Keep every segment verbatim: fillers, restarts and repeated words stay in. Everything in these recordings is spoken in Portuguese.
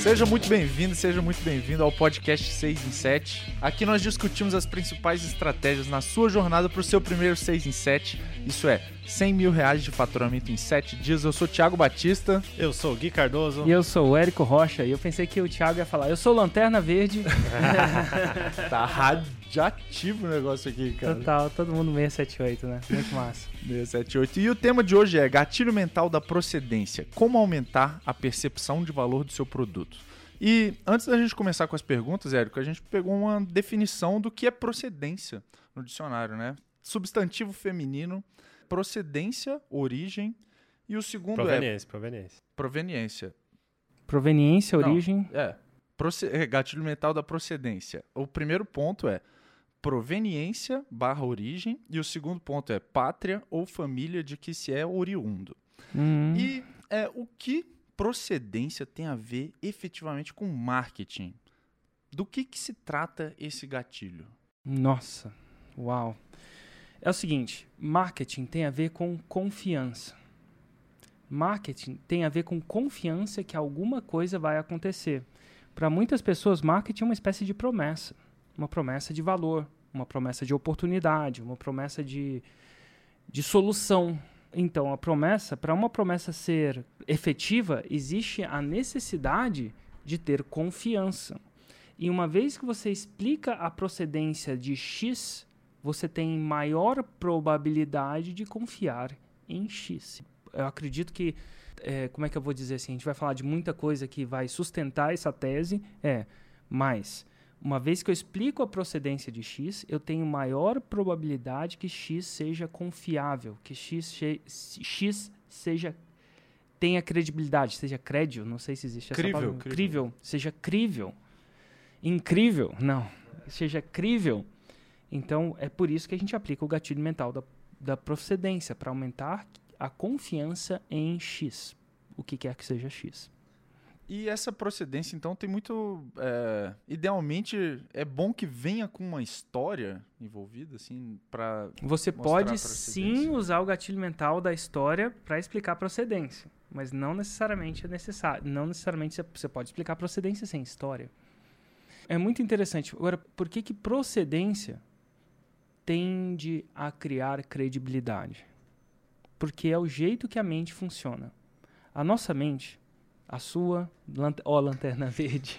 Seja muito bem-vindo, seja muito bem-vindo ao podcast seis em sete. Aqui nós discutimos as principais estratégias na sua jornada para o seu primeiro seis em sete. Isso é, cem mil reais de faturamento em sete dias. Eu sou o Thiago Batista. Eu sou o Gui Cardoso. E eu sou o Érico Rocha. E eu pensei que o Thiago ia falar, eu sou Lanterna Verde. Tá radiativo o negócio aqui, cara. Total, todo mundo seiscentos e setenta e oito, né? Muito massa. seiscentos e setenta e oito. E o tema de hoje é gatilho mental da procedência. Como aumentar a percepção de valor do seu produto. E antes da gente começar com as perguntas, Érico, a gente pegou uma definição do que é procedência no dicionário, né? Substantivo feminino, procedência, origem, e o segundo proveniência, é... Proveniência, Proveniência. Proveniência, Não, origem... É, proce... é, gatilho mental da procedência. O primeiro ponto é proveniência barra origem, e o segundo ponto é pátria ou família de que se é oriundo. Uhum. E é, o que procedência tem a ver efetivamente com marketing? Do que, que se trata esse gatilho? Nossa, uau. É o seguinte, marketing tem a ver com confiança. Marketing tem a ver com confiança que alguma coisa vai acontecer. Para muitas pessoas, marketing é uma espécie de promessa. Uma promessa de valor, uma promessa de oportunidade, uma promessa de, de solução. Então, a promessa, para uma promessa ser efetiva, existe a necessidade de ter confiança. E uma vez que você explica a procedência de X, você tem maior probabilidade de confiar em X. Eu acredito que, é, como é que eu vou dizer assim, a gente vai falar de muita coisa que vai sustentar essa tese, é, mas... Uma vez que eu explico a procedência de X, eu tenho maior probabilidade que X seja confiável, que X, che- X seja, tenha credibilidade, seja crédil, não sei se existe essa Crível, palavra. crível. Crível, seja crível. Incrível, não, seja crível. Então, é por isso que a gente aplica o gatilho mental da, da procedência, para aumentar a confiança em X, o que quer que seja X. E essa procedência, então, tem muito... É, idealmente, é bom que venha com uma história envolvida, assim, para Você mostrar pode a procedência. sim usar o gatilho mental da história para explicar a procedência, mas não necessariamente é necessário. Não necessariamente você pode explicar a procedência sem história. É muito interessante. Agora, por que que procedência tende a criar credibilidade? Porque é o jeito que a mente funciona. A nossa mente... A sua, ó, Lanterna Verde,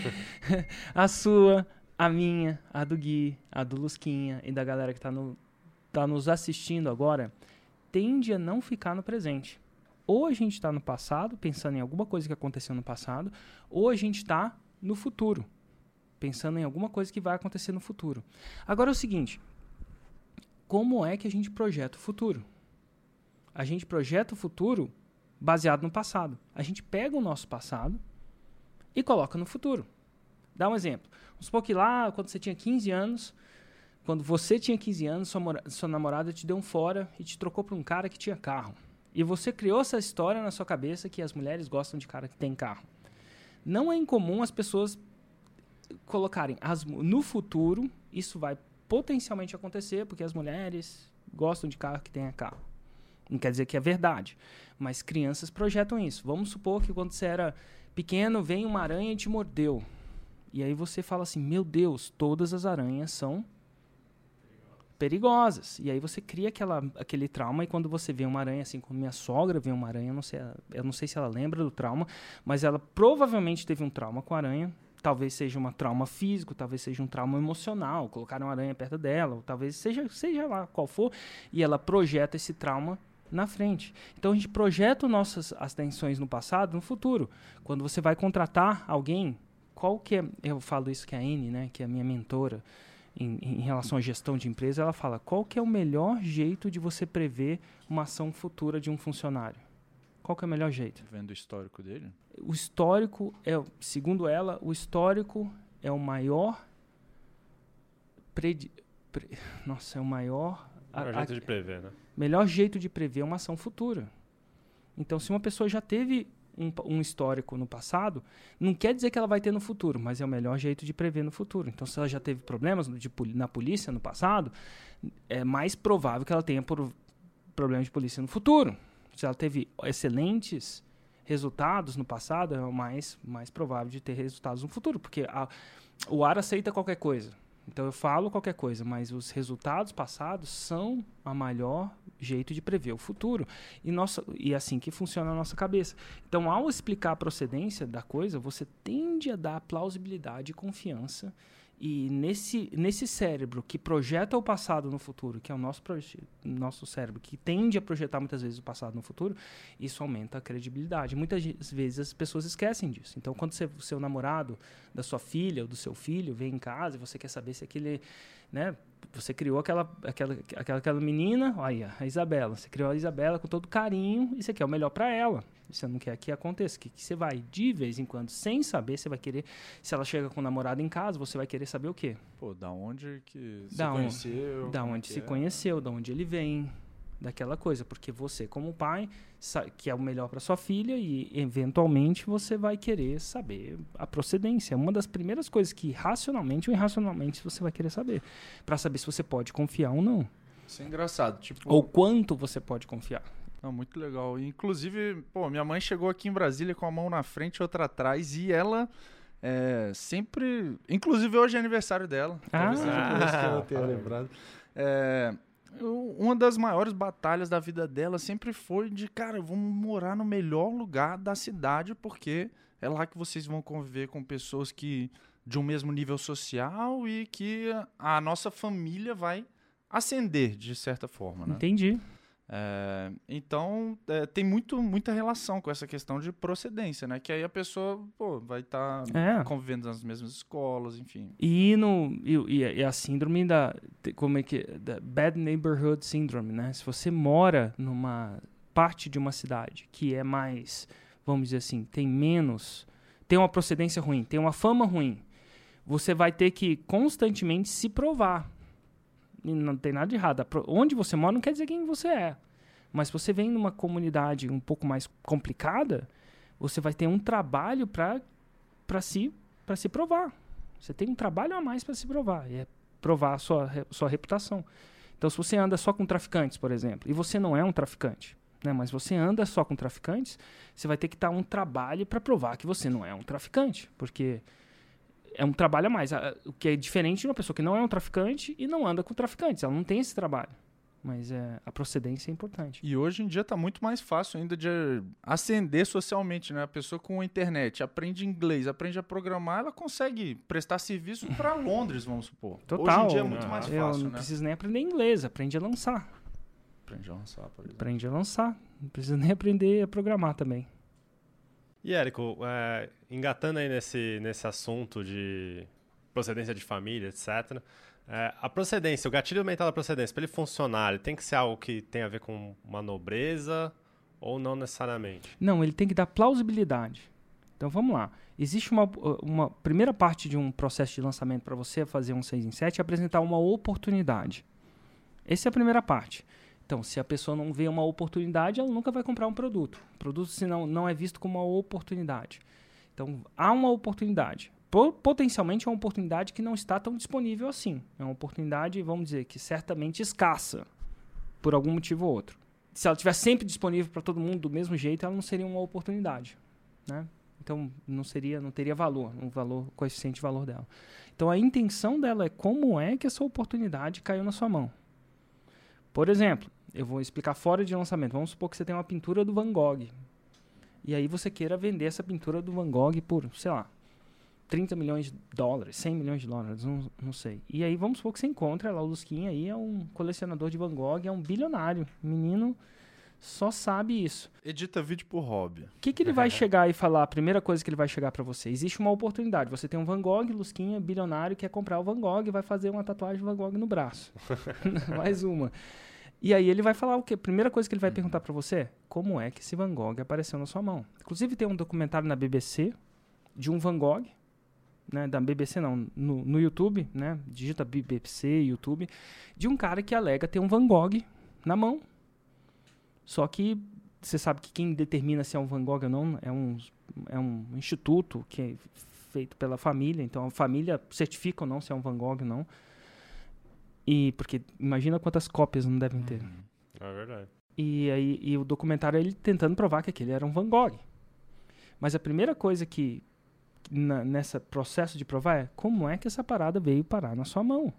a sua, a minha, a do Gui, a do Lusquinha e da galera que está no, tá nos assistindo agora, tende a não ficar no presente. Ou a gente está no passado, pensando em alguma coisa que aconteceu no passado, ou a gente está no futuro, pensando em alguma coisa que vai acontecer no futuro. Agora é o seguinte, como é que a gente projeta o futuro? A gente projeta o futuro baseado no passado. A gente pega o nosso passado e coloca no futuro. Dá um exemplo. Vamos supor que lá, quando você tinha quinze anos, quando você tinha quinze anos, sua, mora- sua namorada te deu um fora e te trocou para um cara que tinha carro. E você criou essa história na sua cabeça que as mulheres gostam de cara que tem carro. Não é incomum as pessoas colocarem as, no futuro, isso vai potencialmente acontecer porque as mulheres gostam de carro que tenha carro. Não quer dizer que é verdade, mas crianças projetam isso. Vamos supor que quando você era pequeno, vem uma aranha e te mordeu. E aí você fala assim, meu Deus, todas as aranhas são perigosas. E aí você cria aquela, aquele trauma, e quando você vê uma aranha, assim como minha sogra vê uma aranha, eu não sei, eu não sei se ela lembra do trauma, mas ela provavelmente teve um trauma com a aranha. Talvez seja um trauma físico, talvez seja um trauma emocional, colocaram uma aranha perto dela, ou talvez seja, seja lá qual for, e ela projeta esse trauma na frente. Então a gente projeta nossas atenções no passado, no futuro. Quando você vai contratar alguém, qual que é, eu falo isso que é a Anne, né, que é a minha mentora em, em relação à gestão de empresa, ela fala, qual que é o melhor jeito de você prever uma ação futura de um funcionário? Qual que é o melhor jeito? Vendo o histórico dele? O histórico, é, segundo ela, o histórico é o maior predi, pre, nossa, é o maior Melhor a, jeito a, de prever, né? melhor jeito de prever uma ação futura. Então, se uma pessoa já teve um, um histórico no passado, não quer dizer que ela vai ter no futuro, mas é o melhor jeito de prever no futuro. Então, se ela já teve problemas de, na polícia no passado, é mais provável que ela tenha por, problemas de polícia no futuro. Se ela teve excelentes resultados no passado, é o mais, mais provável de ter resultados no futuro, porque a, o ar aceita qualquer coisa. Então eu falo qualquer coisa, mas os resultados passados são a maior jeito de prever o futuro. E, nossa, e é assim que funciona a nossa cabeça. Então, ao explicar a procedência da coisa, você tende a dar plausibilidade e confiança. E nesse, nesse cérebro que projeta o passado no futuro, que é o nosso, nosso cérebro, que tende a projetar muitas vezes o passado no futuro, isso aumenta a credibilidade. Muitas vezes as pessoas esquecem disso. Então, quando você, o seu namorado da sua filha ou do seu filho vem em casa e você quer saber se aquele... né, você criou aquela, aquela, aquela, aquela menina, olha, a Isabela. Você criou a Isabela com todo carinho e você quer o melhor para ela. Você não quer que aconteça. Que, que você vai, de vez em quando, sem saber, você vai querer... Se ela chega com o namorado em casa, você vai querer saber o quê? Pô, da onde que se da conheceu? On, da onde se é? conheceu, da onde ele vem, daquela coisa. Porque você, como pai, que é o melhor para sua filha e, eventualmente, você vai querer saber a procedência. É uma das primeiras coisas que, racionalmente ou irracionalmente, você vai querer saber. Para saber se você pode confiar ou não. Isso é engraçado. Tipo... Ou quanto você pode confiar. Não, muito legal. Inclusive, pô, minha mãe chegou aqui em Brasília com a mão na frente e outra atrás e ela é, sempre... Inclusive, hoje é aniversário dela. Ah, Talvez seja por isso que ela tenha lembrado. É, uma das maiores batalhas da vida dela sempre foi de, cara, vamos morar no melhor lugar da cidade porque é lá que vocês vão conviver com pessoas que de um mesmo nível social e que a nossa família vai ascender, de certa forma, né? Entendi. É, então, é, tem muito, muita relação com essa questão de procedência, né? Que aí a pessoa pô, vai estar tá é. convivendo nas mesmas escolas, enfim. E, no, e, e a síndrome da, como é que, da Bad Neighborhood Syndrome, né? Se você mora numa parte de uma cidade que é mais, vamos dizer assim, tem menos, tem uma procedência ruim, tem uma fama ruim, você vai ter que constantemente se provar. E não tem nada de errado. Onde você mora não quer dizer quem você é. Mas se você vem numa comunidade um pouco mais complicada, você vai ter um trabalho para se, para se provar. Você tem um trabalho a mais para se provar. E é provar a sua, sua reputação. Então, se você anda só com traficantes, por exemplo, e você não é um traficante, né, mas você anda só com traficantes, você vai ter que dar um trabalho para provar que você não é um traficante. Porque... é um trabalho a mais, o que é diferente de uma pessoa que não é um traficante e não anda com traficantes. Ela não tem esse trabalho. Mas é, a procedência é importante. E hoje em dia está muito mais fácil ainda de ascender socialmente, né? A pessoa com a internet aprende inglês, aprende a programar, ela consegue prestar serviço para Londres, vamos supor. Total. Hoje em dia é muito mais fácil, Eu né? não preciso nem aprender inglês, aprende a lançar. Aprende a lançar, por exemplo. Aprende a lançar. Não precisa nem aprender a programar também. E, Érico, é, engatando aí nesse, nesse assunto de procedência de família, etcétera, é, a procedência, o gatilho mental da procedência, para ele funcionar, ele tem que ser algo que tem a ver com uma nobreza ou não necessariamente? Não, ele tem que dar plausibilidade. Então, vamos lá. Existe uma, uma primeira parte de um processo de lançamento para você fazer um seis em sete é apresentar uma oportunidade. Essa é a primeira parte. Então, se a pessoa não vê uma oportunidade, ela nunca vai comprar um produto. O produto, se não, não é visto como uma oportunidade. Então, há uma oportunidade. Potencialmente é uma oportunidade que não está tão disponível assim. É uma oportunidade, vamos dizer, que certamente escassa, por algum motivo ou outro. Se ela estiver sempre disponível para todo mundo do mesmo jeito, ela não seria uma oportunidade, né? Então, não seria, não teria valor, um valor, coeficiente de valor dela. Então, a intenção dela é como é que essa oportunidade caiu na sua mão. Por exemplo, eu vou explicar fora de lançamento. Vamos supor que você tem uma pintura do Van Gogh. E aí você queira vender essa pintura do Van Gogh por, sei lá, trinta milhões de dólares, cem milhões de dólares, não, não sei. E aí vamos supor que você encontra lá o Lusquinha aí, é um colecionador de Van Gogh, é um bilionário. O menino só sabe isso. Edita vídeo por hobby. O que, que ele vai chegar e falar? A primeira coisa que ele vai chegar para você. Existe uma oportunidade. Você tem um Van Gogh, Lusquinha, bilionário, quer comprar o Van Gogh e vai fazer uma tatuagem Van Gogh no braço. Mais uma. E aí ele vai falar o quê? A primeira coisa que ele vai uhum. perguntar para você é como é que esse Van Gogh apareceu na sua mão. Inclusive tem um documentário na B B C de um Van Gogh, né, da B B C não, no, no YouTube, né, digita B B C, YouTube, de um cara que alega ter um Van Gogh na mão. Só que você sabe que quem determina se é um Van Gogh ou não é um, é um instituto que é feito pela família, então a família certifica ou não se é um Van Gogh ou não. E porque imagina quantas cópias não devem ter. É verdade. E aí e o documentário é ele tentando provar que aquele era um Van Gogh. Mas a primeira coisa que, na, nessa processo de provar é como é que essa parada veio parar na sua mão.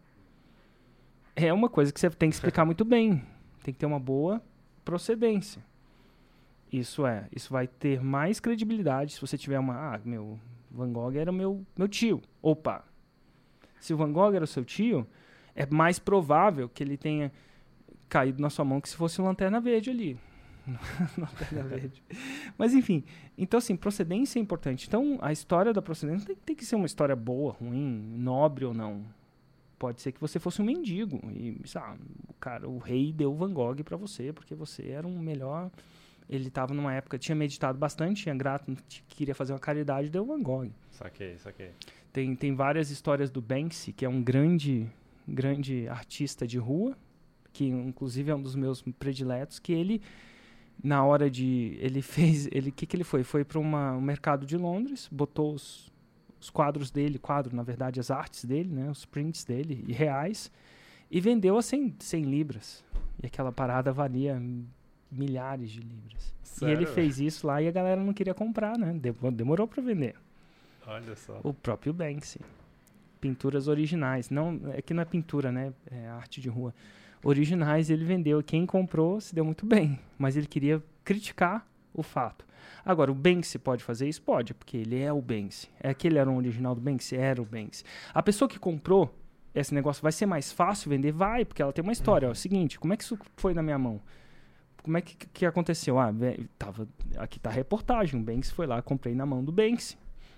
É uma coisa que você tem que explicar muito bem. Tem que ter uma boa procedência. Isso é, isso vai ter mais credibilidade se você tiver uma... Ah, meu, Van Gogh era meu, meu tio. Opa! Se o Van Gogh era o seu tio, é mais provável que ele tenha caído na sua mão que se fosse uma Lanterna Verde ali. Lanterna Verde. Mas, enfim. Então, assim, procedência é importante. Então, a história da procedência tem, tem que ser uma história boa, ruim, nobre ou não. Pode ser que você fosse um mendigo. E, sabe, o, cara, o rei deu Van Gogh pra você, porque você era um melhor... Ele estava numa época, tinha meditado bastante, tinha grato, queria fazer uma caridade, deu Van Gogh. Saquei, saquei. Tem, tem várias histórias do Banksy, que é um grande, grande artista de rua, que inclusive é um dos meus prediletos, que ele, na hora de... Ele fez... Ele, o que, que ele foi? Foi para um mercado de Londres, botou os, os quadros dele, quadro, na verdade, as artes dele, né, os prints dele, e reais, e vendeu a cem libras. E aquela parada valia... milhares de libras. Sério? E ele fez isso lá e a galera não queria comprar, né? Demorou para vender. Olha só. O próprio Banksy. Pinturas originais. Não, é que não é pintura, né? É arte de rua. Originais ele vendeu. Quem comprou se deu muito bem. Mas ele queria criticar o fato. Agora, o Banksy pode fazer isso? Pode, porque ele é o Banksy. É que ele era o original do Banksy? Era o Banksy. A pessoa que comprou esse negócio, vai ser mais fácil vender? Vai, porque ela tem uma história. Ó, é o seguinte, como é que isso foi na minha mão? Como é que, que aconteceu? Ah, tava, aqui tá a reportagem. O Banksy foi lá, comprei na mão do Banksy.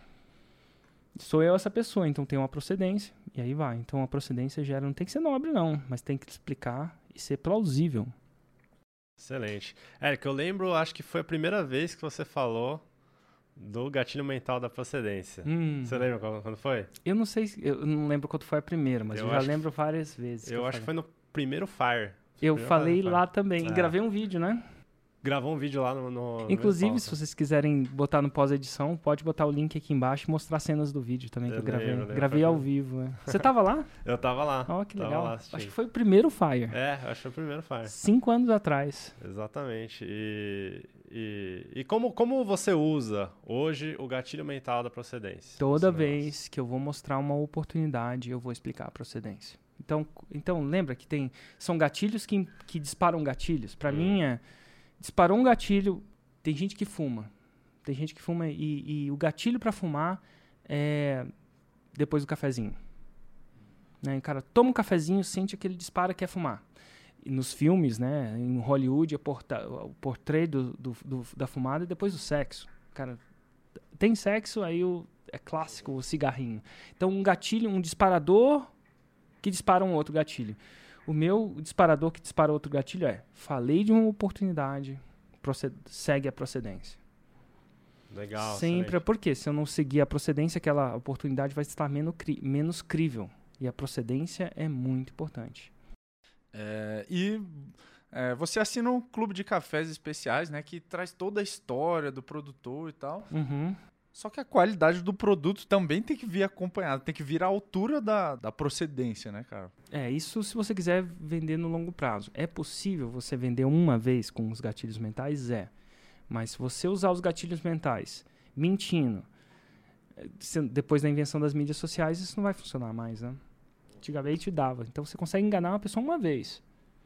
Sou eu essa pessoa, então tem uma procedência. E aí vai. Então a procedência gera... Não tem que ser nobre, não. Mas tem que explicar e ser plausível. Excelente. Érico, eu lembro, acho que foi a primeira vez que você falou do gatilho mental da procedência. Hum. Você lembra quando, quando foi? Eu não sei, eu não lembro quando foi a primeira, mas eu, eu já lembro que, várias vezes. Eu, eu acho que foi no primeiro Fire. Eu falei lá também. É. Gravei um vídeo, né? Gravou um vídeo lá no... no Inclusive, no se vocês quiserem botar no pós-edição, pode botar o link aqui embaixo e mostrar cenas do vídeo também que eu, eu gravei. Lembro, lembro, gravei ao vivo. É. Você tava lá? Eu tava lá. Ó, oh, que legal. Lá, acho que foi o primeiro Fire. É, acho que foi o primeiro Fire. Cinco anos atrás. Exatamente. E, e, e como, como você usa hoje o gatilho mental da procedência? Toda vez que eu vou mostrar uma oportunidade, eu vou explicar a procedência. Então, então lembra que tem, são gatilhos que, que disparam gatilhos. Para hum. mim, é, disparou um gatilho, tem gente que fuma. Tem gente que fuma e, e o gatilho para fumar é depois do cafezinho. Né? O cara toma um cafezinho, sente que ele dispara, quer fumar. E nos filmes, né, em Hollywood, é porta, o portrait do, do, do, da fumada e depois do sexo. Cara, tem sexo, aí o, é clássico o cigarrinho. Então, um gatilho, um disparador... que dispara um outro gatilho. O meu disparador que dispara outro gatilho é: falei de uma oportunidade, proced- segue a procedência. Legal. Sempre. Porque se eu não seguir a procedência, aquela oportunidade vai estar menos, cri- menos crível. E a procedência é muito importante. É, e é, você assina um clube de cafés especiais, né? Que traz toda a história do produtor e tal. Uhum. Só que a qualidade do produto também tem que vir acompanhada, tem que vir à altura da, da procedência, né, cara? É, isso se você quiser vender no longo prazo. É possível você vender uma vez com os gatilhos mentais? É. Mas se você usar os gatilhos mentais mentindo, se, depois da invenção das mídias sociais, isso não vai funcionar mais, né? Antigamente dava. Então você consegue enganar uma pessoa uma vez.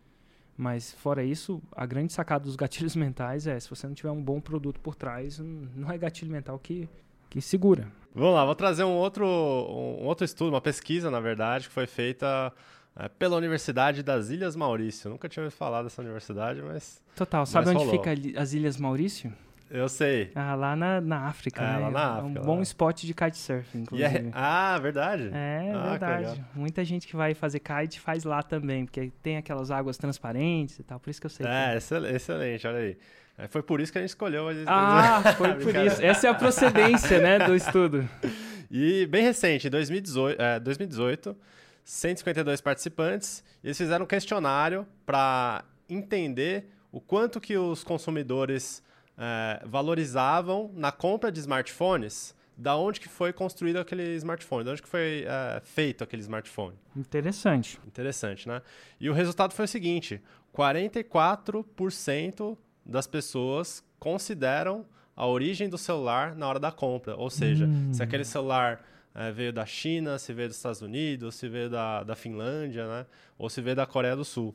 Mas fora isso, a grande sacada dos gatilhos mentais é, se você não tiver um bom produto por trás, não é gatilho mental que, que segura. Vamos lá, vou trazer um outro, um outro estudo, uma pesquisa, na verdade, que foi feita é, pela Universidade das Ilhas Maurício. Eu nunca tinha ouvido falar dessa universidade, mas... Total, sabe mas onde rolou. fica as Ilhas Maurício? Eu sei. Ah, lá na, na África, é, né? lá na África. É um lá. bom spot de kitesurfing, inclusive. Yeah. Ah, verdade? É, ah, verdade. Muita gente que vai fazer kite faz lá também, porque tem aquelas águas transparentes e tal, por isso que eu sei. É, que... excelente, excelente, olha aí. Foi por isso que a gente escolheu. Ah, foi por isso. Essa é a procedência, né, do estudo. E bem recente, em dois mil e dezoito, é, dois mil e dezoito, cento e cinquenta e dois participantes, eles fizeram um questionário para entender o quanto que os consumidores é, valorizavam na compra de smartphones, da onde que foi construído aquele smartphone, da onde que foi é, feito aquele smartphone. Interessante. Interessante, né? E o resultado foi o seguinte, quarenta e quatro por cento das pessoas consideram a origem do celular na hora da compra. Ou seja, Hum. se aquele celular é, veio da China, se veio dos Estados Unidos, se veio da, da Finlândia, né? Ou se veio da Coreia do Sul.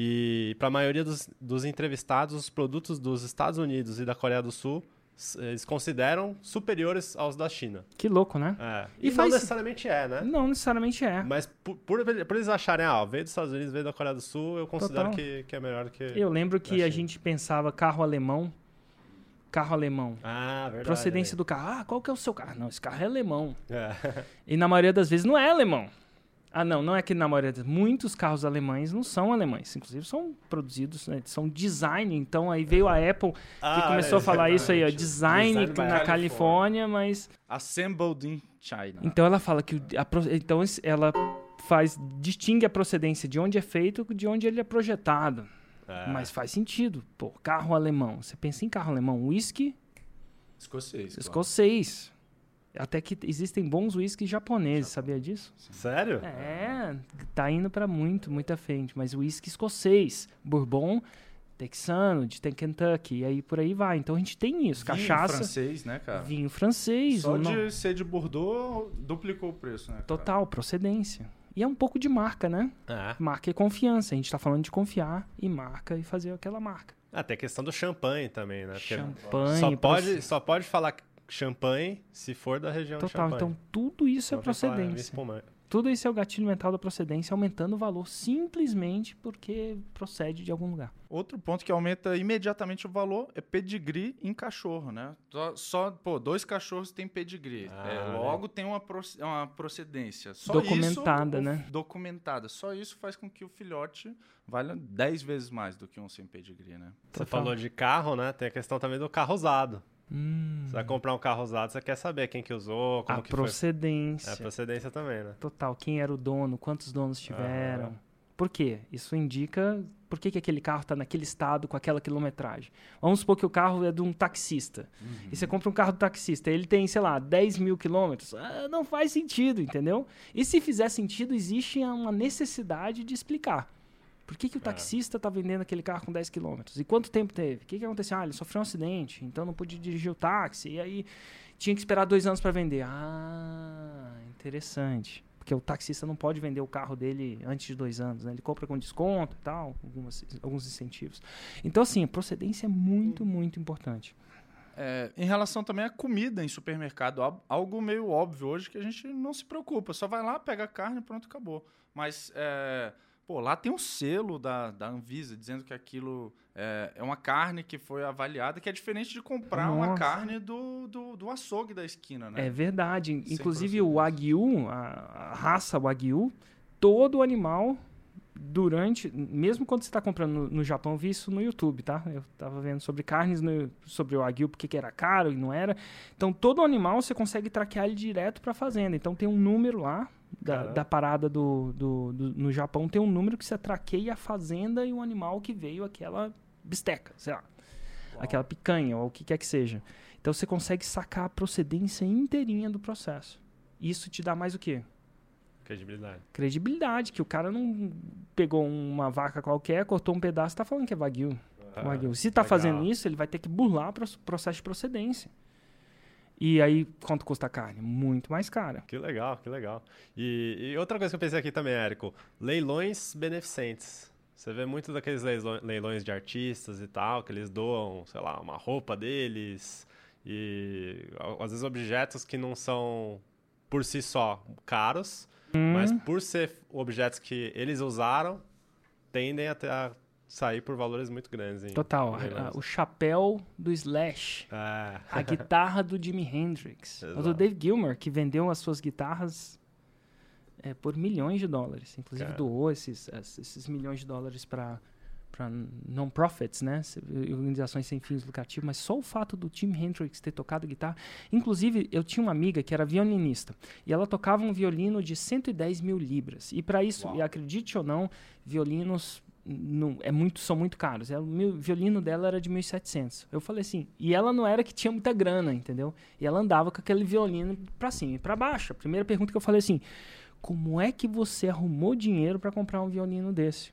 E para a maioria dos, dos entrevistados, os produtos dos Estados Unidos e da Coreia do Sul, eles consideram superiores aos da China. Que louco, né? É. E E, faz- não necessariamente é, né? Não necessariamente é. Mas por, por, por eles acharem, ah, veio dos Estados Unidos, veio da Coreia do Sul, eu considero Total. que, que é melhor que... Eu lembro que da a China. gente pensava carro alemão, carro alemão. Ah, verdade. Procedência do carro. Ah, qual que é o seu carro? Não, esse carro é alemão. É. E na maioria das vezes não é alemão. Ah, não, não é que na maioria das muitos carros alemães não são alemães. Inclusive são produzidos, né, são design. Então aí veio a Apple que Ah, começou a falar isso aí, ó, design, Design by na California. Califórnia, mas... Assembled in China. Então ela fala que o- a pro- então esse- ela faz distingue a procedência de onde é feito de onde ele é projetado. É. Mas faz sentido. Pô, carro alemão. Você pensa em carro alemão, whisky Escocês. claro. escocês. Até que existem bons whiskies japoneses, sabia disso? Sério? É, tá indo pra muito, muita frente. Mas whisky escocês, bourbon texano, de Kentucky, e aí por aí vai. Então a gente tem isso, Vinho cachaça, francês, né, cara? vinho francês. Só ou não- de ser de Bordeaux, duplicou o preço, né? cara? Total, procedência. E é um pouco de marca, né? É. Marca e confiança. A gente tá falando de confiar em marca e fazer aquela marca. Ah, tem a questão do champanhe também, né? Porque Champanhe. só, pode, proce- só pode falar champanhe se for da região de Total, champanhe. então tudo isso é Não tem que falar procedência. espumante. Tudo isso é o gatilho mental da procedência, aumentando o valor simplesmente porque procede de algum lugar. Outro ponto que aumenta imediatamente o valor é pedigree em cachorro, né? Só, só, pô, dois cachorros têm pedigree. Ah, É, né? logo tem uma, proce- uma procedência. Só Documentada, isso, o- né? Documentada. Só isso faz com que o filhote valha dez vezes mais do que um sem pedigree, né? Você Total. falou de carro, né? Tem a questão também do carro usado. Hum, Você vai comprar um carro usado, você quer saber quem que usou, como a que foi. procedência. É a procedência também, né? Total, quem era o dono, quantos donos tiveram. Por quê? Isso indica por que, que aquele carro está naquele estado com aquela quilometragem. Vamos supor que o carro é de um taxista. E você compra um carro do taxista, ele tem, sei lá, dez mil quilômetros. Ah, não faz sentido, entendeu? E se fizer sentido, existe uma necessidade de explicar. Por que, que o taxista está vendendo aquele carro com dez quilômetros? E quanto tempo teve? O que, que aconteceu? Ah, ele sofreu um acidente, então não pôde dirigir o táxi. E aí tinha que esperar dois anos para vender. Ah, interessante. Porque o taxista não pode vender o carro dele antes de dois anos, né? Ele compra com desconto e tal, algumas, alguns incentivos. Então, assim, a procedência é muito, muito importante. É, em relação também à comida em supermercado, al- algo meio óbvio hoje que a gente não se preocupa. Só vai lá, pega a carne e pronto, acabou. Mas, é, pô, lá tem um selo da, da Anvisa dizendo que aquilo é, é uma carne que foi avaliada, que é diferente de comprar uma Nossa. carne do, do, do açougue da esquina, né? É verdade. Sem Inclusive o Wagyu, a, a raça Wagyu, todo animal durante, mesmo quando você está comprando no, no Japão, eu vi isso no YouTube, tá? Eu estava vendo sobre carnes, no, sobre o Wagyu, porque que era caro e não era. Então todo animal você consegue traquear ele direto para a fazenda. Então tem um número lá da, Caramba. da parada do, do, do- no Japão, tem um número que você traqueia a fazenda e o animal que veio aquela bisteca, sei lá. Aquela picanha ou o que quer que seja. Então você consegue sacar a procedência inteirinha do processo. Isso te dá mais o quê? Credibilidade. Credibilidade, que o cara não pegou uma vaca qualquer, cortou um pedaço e tá falando que é Wagyu. Wagyu. Se tá legal. fazendo isso, ele vai ter que burlar o proce- processo de procedência. E aí, quanto custa a carne? Muito mais cara. Que legal, que legal. E, e outra coisa que eu pensei aqui também, Érico, leilões beneficentes. Você vê muito daqueles leilões, leilões de artistas e tal, que eles doam, sei lá, uma roupa deles e a- às vezes objetos que não são por si só caros, mas por ser objetos que eles usaram, tendem a, ter- a sair por valores muito grandes. Em Total. a- leilões. a- o chapéu do Slash. É. A guitarra do Jimi Hendrix. O do Exato. Dave Gilmour, que vendeu as suas guitarras é, por milhões de dólares. Inclusive Cara. doou esses, es- esses milhões de dólares para non-profits, né? Se- Organizações sem fins lucrativos. Mas só o fato do Jimi Hendrix ter tocado guitarra... Inclusive, eu tinha uma amiga que era violinista. E ela tocava um violino de cento e dez mil libras. E para isso, Uau. e acredite ou não, violinos... Não, é muito, são muito caros. Ela, o meu violino dela era de mil e setecentos. Eu falei assim, e ela não era que tinha muita grana, entendeu? E ela andava com aquele violino pra cima e pra baixo. A primeira pergunta que eu falei assim, como é que você arrumou dinheiro pra comprar um violino desse?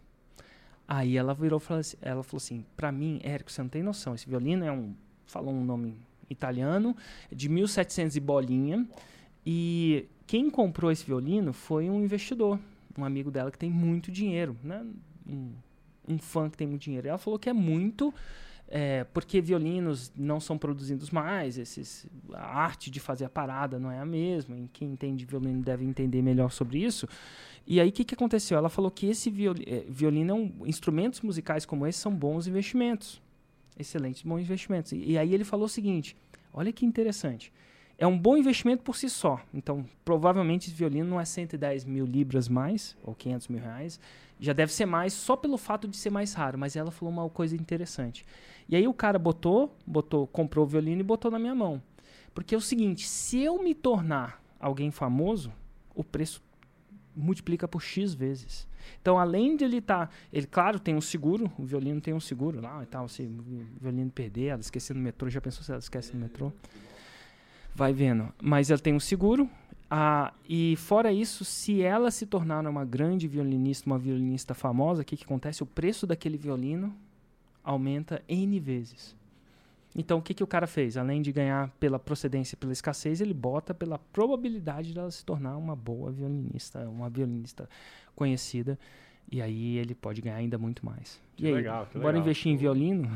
Aí ela virou e falou assim, ela falou assim, pra mim, Érico, você não tem noção, esse violino é um, falou um nome italiano, de mil e setecentos e bolinha. E quem comprou esse violino foi um investidor, um amigo dela que tem muito dinheiro, né? Um, um fã que tem muito dinheiro. Ela falou que é muito, é, porque violinos não são produzidos mais, esses, a arte de fazer a parada não é a mesma, e quem entende violino deve entender melhor sobre isso. E aí o que, que aconteceu? Ela falou que esse violi, é, violino, é um, instrumentos musicais como esse são bons investimentos, excelentes bons investimentos. E, e aí ele falou o seguinte, olha que interessante, é um bom investimento por si só. Então, provavelmente, esse violino não é cento e dez mil libras mais, ou quinhentos mil reais. Já deve ser mais só pelo fato de ser mais raro. Mas ela falou uma coisa interessante. E aí o cara botou, botou, comprou o violino e botou na minha mão. Porque é o seguinte, se eu me tornar alguém famoso, o preço multiplica por X vezes. Então, além de ele estar... Tá, ele, claro, tem um seguro. O violino tem um seguro lá e tal. Se o violino perder, ela esquecer no metrô. Já pensou se ela esquece no metrô? Vai vendo. Mas ela tem um seguro. Ah, e fora isso, se ela se tornar uma grande violinista, uma violinista famosa, o que, que acontece? O preço daquele violino aumenta N vezes. Então, o que, que o cara fez? Além de ganhar pela procedência e pela escassez, ele bota pela probabilidade dela se tornar uma boa violinista, uma violinista conhecida. E aí ele pode ganhar ainda muito mais. Que e aí, legal, que bora legal. investir em violino?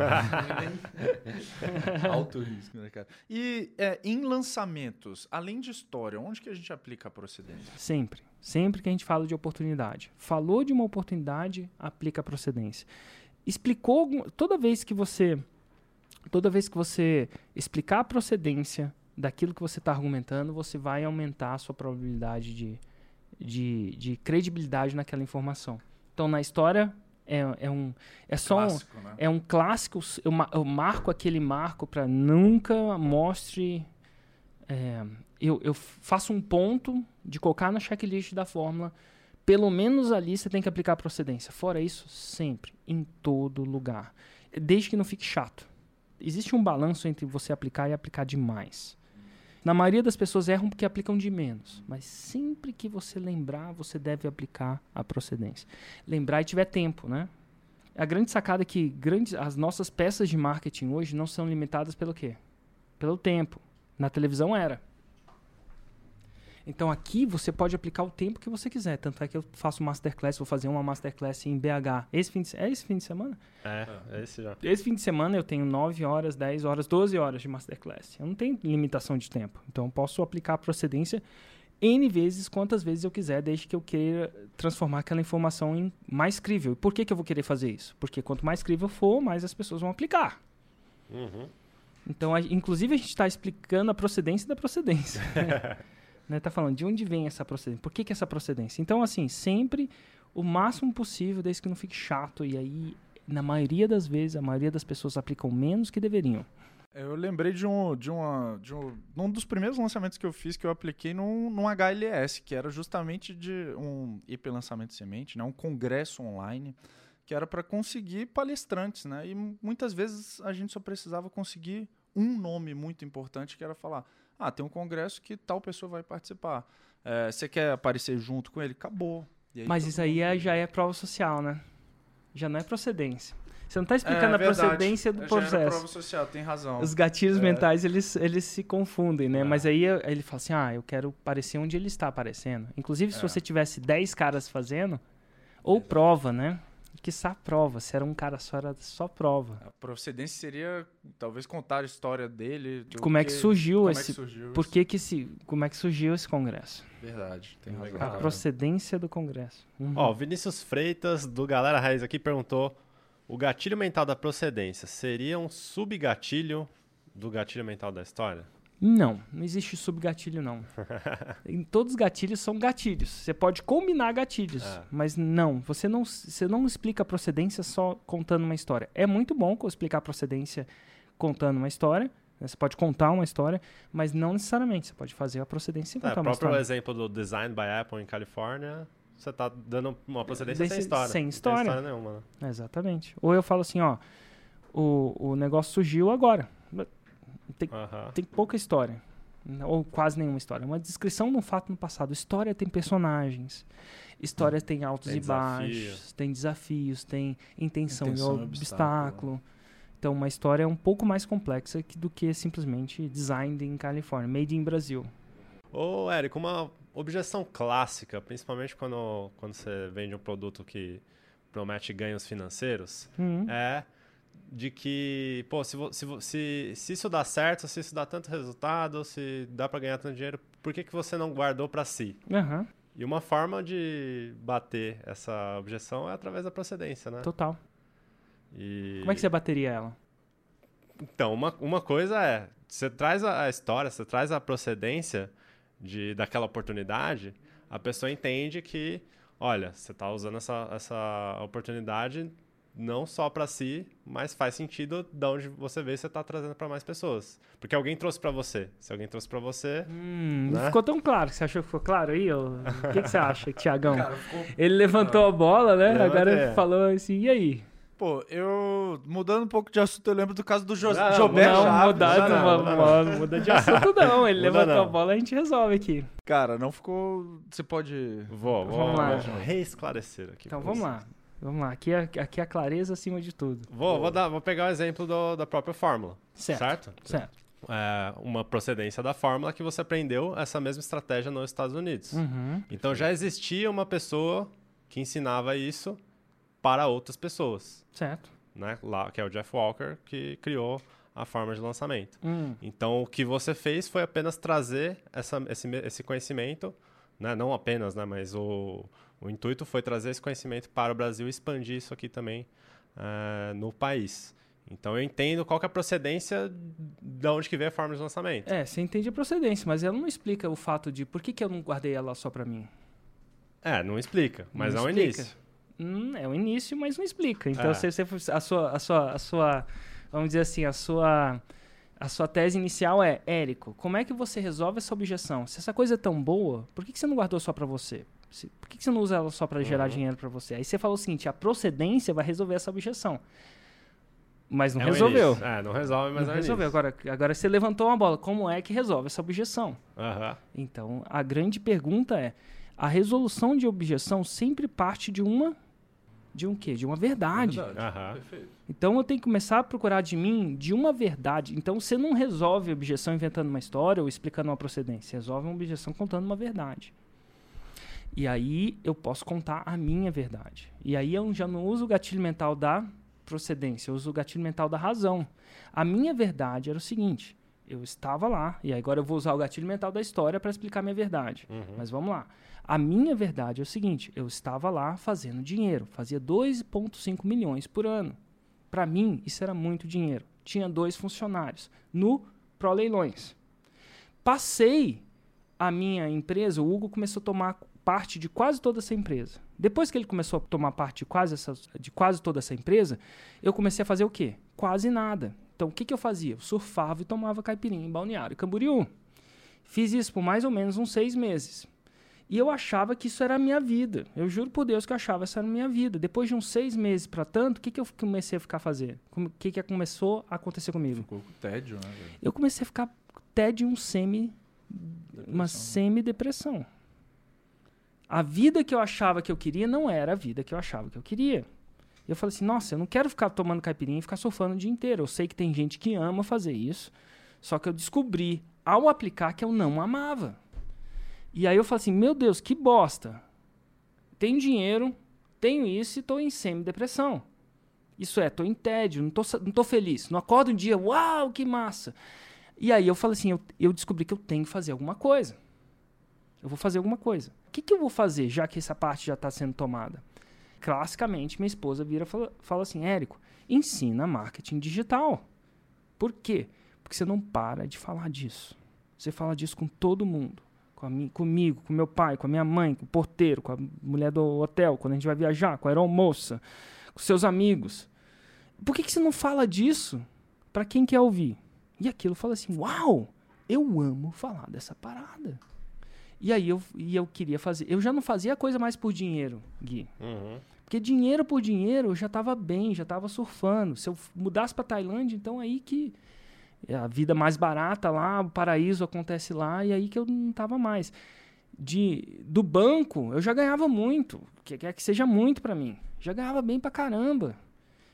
Alto risco, né, cara? E é, em lançamentos, além de história, onde que a gente aplica a procedência? Sempre. Sempre que a gente fala de oportunidade. Falou de uma oportunidade, aplica a procedência. Explicou, toda vez que você, toda vez que você explicar a procedência daquilo que você está argumentando, você vai aumentar a sua probabilidade de, de, de credibilidade naquela informação. Então, na história, é, é, um, é só Clássico, um, né? é um clássico. Eu, ma- eu marco aquele marco para nunca mostre... É, eu, eu faço um ponto de colocar na checklist da fórmula. Pelo menos ali você tem que aplicar a procedência. Fora isso, sempre, em todo lugar. Desde que não fique chato. Existe um balanço entre você aplicar e aplicar demais. Na maioria das pessoas erram porque aplicam de menos. Mas sempre que você lembrar, você deve aplicar a procedência. Lembrar e tiver tempo, né? A grande sacada é que grandes, as nossas peças de marketing hoje não são limitadas pelo quê? Pelo tempo. Na televisão era. Então aqui você pode aplicar o tempo que você quiser. Tanto é que eu faço masterclass, vou fazer uma masterclass em B H. Esse fim de, é esse fim de semana? É, é esse já. Esse fim de semana eu tenho nove horas, dez horas, doze horas de masterclass. Eu não tenho limitação de tempo. Então eu posso aplicar a procedência N vezes, quantas vezes eu quiser, desde que eu queira transformar aquela informação em mais crível. E por que, que eu vou querer fazer isso? Porque quanto mais crível for, mais as pessoas vão aplicar. Uhum. Então, a, inclusive, a gente está explicando a procedência da procedência. Né? Tá falando de onde vem essa procedência, por que, que essa procedência. Então, assim, sempre o máximo possível, desde que não fique chato. E aí, na maioria das vezes, a maioria das pessoas aplicam menos que deveriam. Eu lembrei de um, de uma, de um, um dos primeiros lançamentos que eu fiz, que eu apliquei num, num H L S, que era justamente de um I P lançamento semente, né? Um congresso online, que era para conseguir palestrantes, né? E muitas vezes a gente só precisava conseguir um nome muito importante, que era falar, ah, tem um congresso que tal pessoa vai participar. É, você quer aparecer junto com ele? Acabou. E aí Mas todo isso aí mundo- é, já é prova social, né? Já não é procedência. Você não está explicando É, a verdade. procedência do Já era processo. prova social, tem razão. Os gatilhos É. mentais, eles, eles se confundem, né? É. Mas aí eu- ele fala assim, ah, eu quero aparecer onde ele está aparecendo. Inclusive, se É. você tivesse dez caras fazendo, ou prova, né? Quiçá prova. Se era um cara só, era só prova. A procedência seria, talvez, contar a história dele. De do como é que surgiu como esse... É que surgiu Por isso. que que esse... Como é que surgiu esse congresso? Verdade, tem razão. Legal. A cara. procedência do congresso. Uhum. Ó, o Vinícius Freitas, do Galera Raiz aqui, perguntou: o gatilho mental da procedência seria um subgatilho do gatilho mental da história? Não, não existe subgatilho, não. Em todos os gatilhos são gatilhos. Você pode combinar gatilhos, É. mas não. Você não, você não explica a procedência só contando uma história. É muito bom explicar a procedência contando uma história. Né? Você pode contar uma história, mas não necessariamente. Você pode fazer a procedência sem É, o contar uma próprio história. exemplo do Design by Apple em Califórnia, você tá dando uma procedência Desse- sem história. sem Não história. tem história nenhuma, né? Exatamente. Ou eu falo assim, ó, o, o negócio surgiu agora. Tem, Aham. tem pouca história. Ou quase nenhuma história. Uma descrição de um fato no passado. História tem personagens. História tem altos Tem e baixos. desafio. Tem desafios. Tem intenção, Intenção e e obstáculo. Então, uma história é um pouco mais complexa que, do que simplesmente designed em Califórnia, made in Brasil. Ô, Érico, uma objeção clássica, principalmente quando, quando você vende um produto que promete ganhos financeiros, Uhum. é de que, pô, se, vo- se, vo- se, se isso dá certo, se isso dá tanto resultado, se dá para ganhar tanto dinheiro, por que, que você não guardou para si? Aham, E uma forma de bater essa objeção é através da procedência, né? total. E... Como é que você bateria ela? Então, uma, uma coisa é, você traz a, a história, você traz a procedência de, daquela oportunidade, a pessoa entende que, olha, você está usando essa, essa oportunidade não só para si, mas faz sentido de onde você vê, você está trazendo para mais pessoas. Porque alguém trouxe para você. Se alguém trouxe para você... Hum, não Né? ficou tão claro. Você achou que ficou claro aí? Ou... O que, que você acha, Tiagão? Cara, ficou- Ele levantou a bola, né? Levantei. Agora ele falou assim, e aí? Pô, eu... Mudando um pouco de assunto, eu lembro do caso do Jo- Não, Jobé não, Chaves. mudar, muda não, não, vamos- muda vamos- muda de assunto não. Ele Muda levantou não. a bola e a gente resolve aqui. Cara, não ficou... Você pode... Vou, vou Vamos lá. reesclarecer aqui. Então pra vamos você. lá. Vamos lá. Aqui é, aqui é a clareza acima de tudo. Vou, vou, dar, vou pegar o exemplo do- da própria fórmula. Certo. Certo? Certo. É, uma procedência da fórmula que você aprendeu essa mesma estratégia nos Estados Unidos. Uhum. Então já existia uma pessoa que ensinava isso para outras pessoas, Certo. né? Lá, que é o Jeff Walker, que criou a forma de lançamento. Hum. Então o que você fez foi apenas trazer essa, esse, me- esse conhecimento, né? Não apenas, né? Mas o, o intuito foi trazer esse conhecimento para o Brasil e expandir isso aqui também eh, no país. Então eu entendo qual que é a procedência de onde que veio a forma de lançamento. É, você entende a procedência, mas ela não explica o fato de por que, que eu não guardei ela só pra mim. É, não explica, mas Não é o explica. início. Hum, é o início, mas não explica. Então, É. se você for- a sua, a sua, a sua, vamos dizer assim, a sua, a sua tese inicial é, Érico, como é que você resolve essa objeção? Se essa coisa é tão boa, por que, que você não guardou só pra você? Se- Por que, que você não usa ela só pra gerar Uhum. dinheiro pra você? Aí você falou o seguinte, a procedência vai resolver essa objeção. Mas não É o resolveu. início. É, não resolve, mas Não é o resolveu. início. Agora, agora você levantou uma bola. Como é que resolve essa objeção? Aham. Então, a grande pergunta é: a resolução de objeção sempre parte de uma. De um quê? De uma verdade. Aham. Perfeito. Então, eu tenho que começar a procurar de mim de uma verdade. Então, você não resolve a objeção inventando uma história ou explicando uma procedência. Você resolve uma objeção contando uma verdade. E aí, eu posso contar a minha verdade. E aí, eu já não uso o gatilho mental da procedência, eu uso o gatilho mental da razão. A minha verdade era o seguinte: eu estava lá, e agora eu vou usar o gatilho mental da história para explicar a minha verdade. Uhum. Mas vamos lá. A minha verdade é o seguinte: eu estava lá fazendo dinheiro, fazia dois vírgula cinco milhões por ano. Para mim, isso era muito dinheiro. Tinha dois funcionários no Proleilões. Passei a minha empresa, o Hugo começou a tomar parte de quase toda essa empresa. Depois que ele começou a tomar parte de quase, essa, de quase toda essa empresa, eu comecei a fazer o quê? Quase nada. Então, o que, que eu fazia? Eu surfava e tomava caipirinha em Balneário Camboriú. Fiz isso por mais ou menos uns seis meses. E eu achava que isso era a minha vida. Eu juro por Deus que eu achava que isso era a minha vida. Depois de uns seis meses para tanto, o que, que eu comecei a ficar fazendo? O que, que começou a acontecer comigo? Ficou com tédio, né, velho? Eu comecei a ficar até de um semi, uma semi-depressão. A vida que eu achava que eu queria não era a vida que eu achava que eu queria. Eu falei assim, nossa, eu não quero ficar tomando caipirinha e ficar surfando o dia inteiro. Eu sei que tem gente que ama fazer isso, só que eu descobri, ao aplicar, que eu não amava. E aí eu falei assim, meu Deus, que bosta. Tenho dinheiro, tenho isso e estou em semi-depressão. Isso é, estou em tédio, não estou não tô feliz. Não acordo um dia, uau, que massa. E aí eu falei assim, eu, eu descobri que eu tenho que fazer alguma coisa. Eu vou fazer alguma coisa. O que, que eu vou fazer, já que essa parte já está sendo tomada? Classicamente, minha esposa vira e fala, fala assim, Érico, ensina marketing digital. Por quê? Porque você não para de falar disso. Você fala disso com todo mundo. Com a mim, comigo, com meu pai, com a minha mãe, com o porteiro, com a mulher do hotel, quando a gente vai viajar, com a aeromoça, com seus amigos. Por que, que você não fala disso para quem quer ouvir? E aquilo fala assim, uau, eu amo falar dessa parada. E aí eu, e eu queria fazer. Eu já não fazia a coisa mais por dinheiro, Gui. Uhum. Porque dinheiro por dinheiro eu já estava bem, já estava surfando. Se eu mudasse para Tailândia, então aí que a vida mais barata lá, o paraíso acontece lá, e aí que eu não estava mais. De, do banco, eu já ganhava muito, que quer que seja muito para mim. Já ganhava bem pra caramba.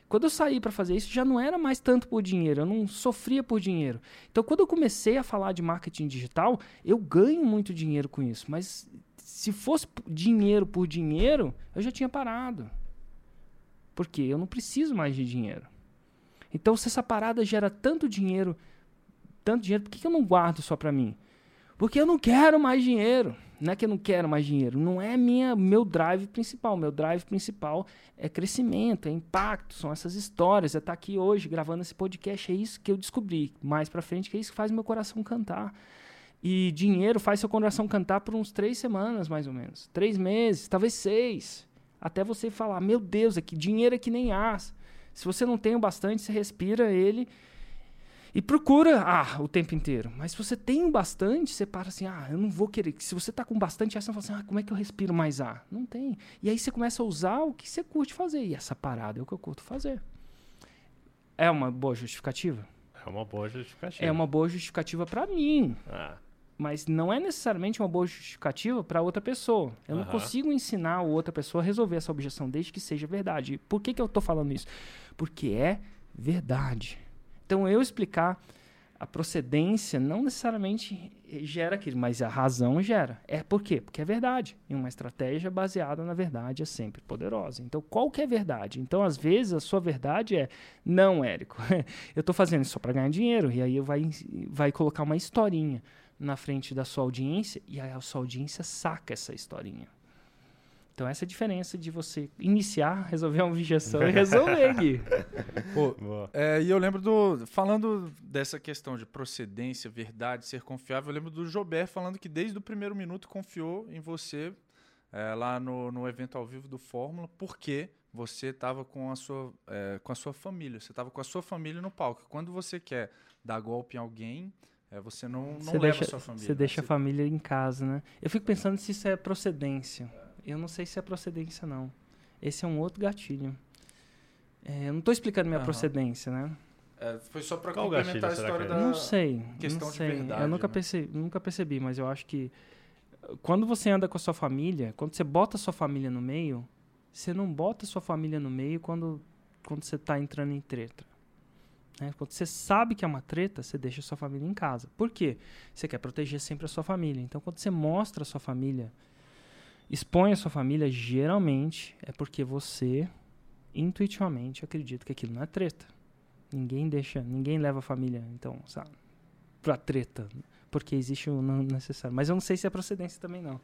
Quando eu saí para fazer isso, já não era mais tanto por dinheiro, eu não sofria por dinheiro. Então, quando eu comecei a falar de marketing digital, eu ganho muito dinheiro com isso. Mas se fosse dinheiro por dinheiro, eu já tinha parado. Porque eu não preciso mais de dinheiro. Então, se essa parada gera tanto dinheiro, tanto dinheiro, por que, que eu não guardo só para mim? Porque eu não quero mais dinheiro. Não é que eu não quero mais dinheiro. Não é minha, meu drive principal. Meu drive principal é crescimento, é impacto, são essas histórias. É estar aqui hoje gravando esse podcast. É isso que eu descobri mais pra frente, que é isso que faz meu coração cantar. E dinheiro faz seu coração cantar por uns três semanas, mais ou menos. Três meses, talvez seis. Até você falar, meu Deus, é que dinheiro é que nem ar. Se você não tem o bastante, você respira ele e procura ah, o tempo inteiro. Mas se você tem o bastante, você para assim, ah, eu não vou querer. Se você está com bastante ar, você fala assim, ah, como é que eu respiro mais ar? Não tem. E aí você começa a usar o que você curte fazer. E essa parada é o que eu curto fazer. É uma boa justificativa? É uma boa justificativa. É uma boa justificativa para mim. Ah. Mas não é necessariamente uma boa justificativa para outra pessoa. Eu Uhum. não consigo ensinar a outra pessoa a resolver essa objeção desde que seja verdade. Por que, que eu estou falando isso? Porque é verdade. Então, eu explicar a procedência não necessariamente gera aquilo, mas a razão gera. É por quê? Porque é verdade. E uma estratégia baseada na verdade é sempre poderosa. Então, qual que é a verdade? Então, às vezes, a sua verdade é, não, Érico, eu estou fazendo isso só para ganhar dinheiro. E aí, vai, vai colocar uma historinha na frente da sua audiência e aí a sua audiência saca essa historinha. Então, essa é a diferença de você iniciar, resolver uma objeção e resolver, Gui. Pô, é, e eu lembro do... Falando dessa questão de procedência, verdade, ser confiável, eu lembro do Jobert falando que desde o primeiro minuto confiou em você é, lá no, no evento ao vivo do Fórmula, porque você estava com, a sua, é, com a sua família, você estava com a sua família no palco. Quando você quer dar golpe em alguém, é, você não, não você leva deixa, a sua família. Você né? deixa você... a família em casa, né? Eu fico pensando se isso é procedência. Eu não sei se é procedência, não. Esse é um outro gatilho. É, eu não estou explicando minha uhum. procedência, né? É, foi só para Qual complementar gatilho, a história é? da não sei, questão não sei. de verdade. Eu nunca, né? percebi, nunca percebi, mas eu acho que quando você anda com a sua família, quando você bota a sua família no meio, você não bota a sua família no meio quando, quando você está entrando em treta. Né? Quando você sabe que é uma treta, você deixa a sua família em casa. Por quê? Você quer proteger sempre a sua família. Então, quando você mostra a sua família, expõe a sua família, geralmente é porque você intuitivamente acredita que aquilo não é treta. Ninguém deixa, ninguém leva a família, então, sabe, pra treta, porque existe o não necessário. Mas eu não sei se é procedência também, não.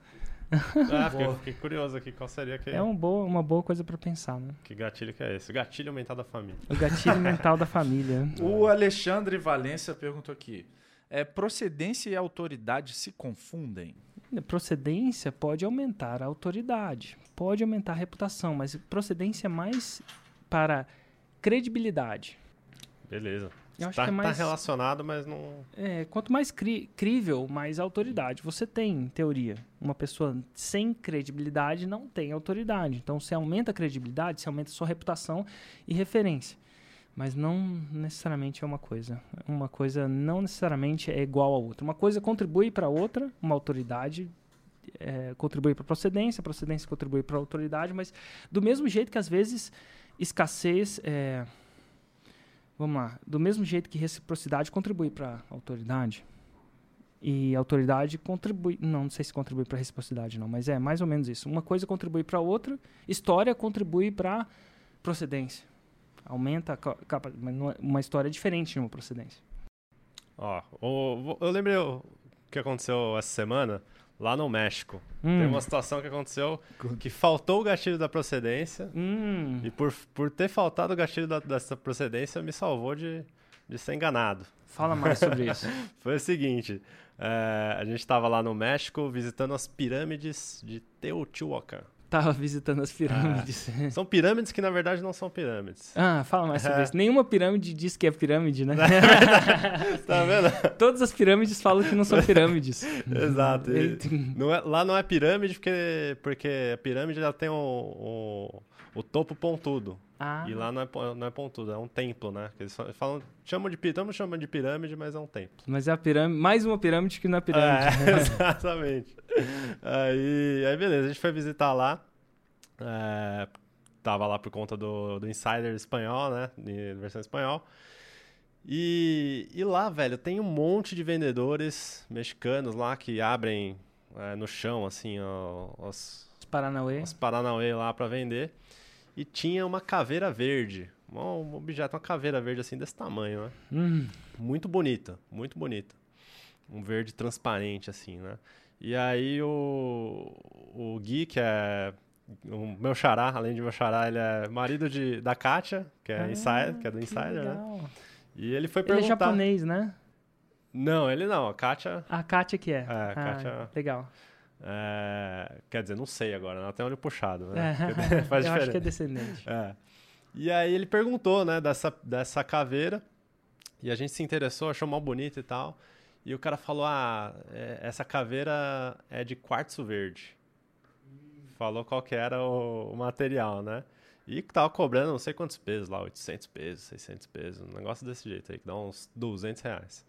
Ah, fiquei, fiquei curioso aqui, qual seria que... É uma boa, uma boa coisa pra pensar, né? Que gatilho que é esse? O gatilho mental da família. O gatilho mental da família. O Alexandre Valença perguntou aqui, é, procedência e autoridade se confundem? Procedência pode aumentar a autoridade, pode aumentar a reputação, mas procedência é mais para credibilidade. Beleza. Eu acho tá, que é mais, tá relacionado, mas não... É, quanto mais cri, crível, mais autoridade. Você tem, em teoria, uma pessoa sem credibilidade não tem autoridade. Então, você aumenta a credibilidade, você aumenta a sua reputação e referência. Mas não necessariamente é uma coisa. Uma coisa não necessariamente é igual a outra. Uma coisa contribui para a outra, uma autoridade é, contribui para a procedência, a procedência contribui para a autoridade, mas do mesmo jeito que, às vezes, escassez... É, vamos lá. Do mesmo jeito que reciprocidade contribui para a autoridade, e a autoridade contribui... Não, não sei se contribui para a reciprocidade, não, mas é mais ou menos isso. Uma coisa contribui para a outra, história contribui para procedência. Aumenta a capa, mas uma história diferente de uma procedência. Ó, o, eu lembrei o que aconteceu essa semana lá no México. Hum. Tem uma situação que aconteceu que faltou o gatilho da procedência Hum. e por, por ter faltado o gatilho da, dessa procedência me salvou de, de ser enganado. Fala mais sobre isso. Foi o seguinte, é, a gente estava lá no México visitando as pirâmides de Teotihuacan. Tava visitando as pirâmides. Ah, são pirâmides que, na verdade, não são pirâmides. Ah, fala mais sobre é. isso. Nenhuma pirâmide diz que é pirâmide, né? Tá vendo? Todas as pirâmides falam que não são pirâmides. Exato. Não é, lá não é pirâmide porque, porque a pirâmide ela tem o, o, o topo pontudo. Ah. E lá não é, não é pontudo, é um templo, né? Eles falam, chamam de, estamos chamando de pirâmide, mas é um templo. Mas é a pirâmide, mais uma pirâmide que não é pirâmide. É, exatamente. Aí, aí, beleza, a gente foi visitar lá. É, tava lá por conta do, do Insider espanhol, né? De versão espanhol. E, e lá, velho, tem um monte de vendedores mexicanos lá que abrem é, no chão, assim, ó, os, Os Paranauê. os Paranauê lá pra vender. E tinha uma caveira verde. Um objeto, uma caveira verde assim desse tamanho, né? Hum. Muito bonita, muito bonita. Um verde transparente, assim, né? E aí o, o Gui, que é o meu xará, além de meu xará, ele é marido de, da Kátia, que é, Ah, Insider, que é do que Insider, né? legal. E ele foi Ele é perguntar... japonês, né? Não, ele não, a Kátia... A Kátia que é. É, a Ah, Kátia... legal. É, quer dizer, não sei agora, ela tem olho puxado, né? É, Faz eu diferença. acho que é descendente. É. E aí ele perguntou, né, dessa, dessa caveira, e a gente se interessou, achou mal bonito e tal, e o cara falou, ah, é, essa caveira é de quartzo verde. Falou qual que era o, o material, né? E tava cobrando não sei quantos pesos lá, oitocentos pesos, seiscentos pesos, um negócio desse jeito aí, que dá uns duzentos reais.